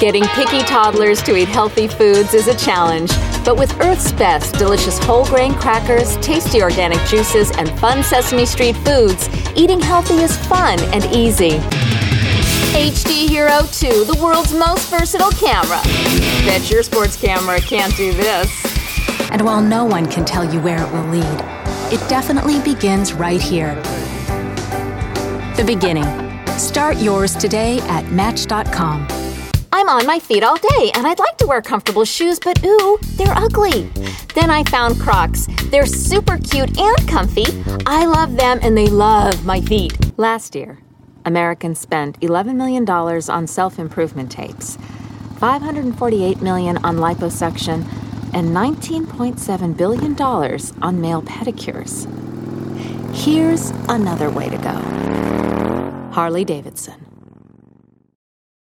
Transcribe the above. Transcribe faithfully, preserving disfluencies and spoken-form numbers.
Getting picky toddlers to eat healthy foods is a challenge, but with Earth's Best delicious whole grain crackers, tasty organic juices, and fun Sesame Street foods, eating healthy is fun and easy. H D Hero two, the world's most versatile camera. Bet your sports camera can't do this. And while no one can tell you where it will lead, it definitely begins right here. The beginning. Start yours today at Match dot com. I'm on my feet all day, and I'd like to wear comfortable shoes, but ooh, they're ugly. Then I found Crocs. They're super cute and comfy. I love them, and they love my feet. Last year, Americans spent eleven million dollars on self-improvement tapes, five hundred forty-eight million dollars on liposuction, and nineteen point seven billion dollars on male pedicures. Here's another way to go. Harley Davidson.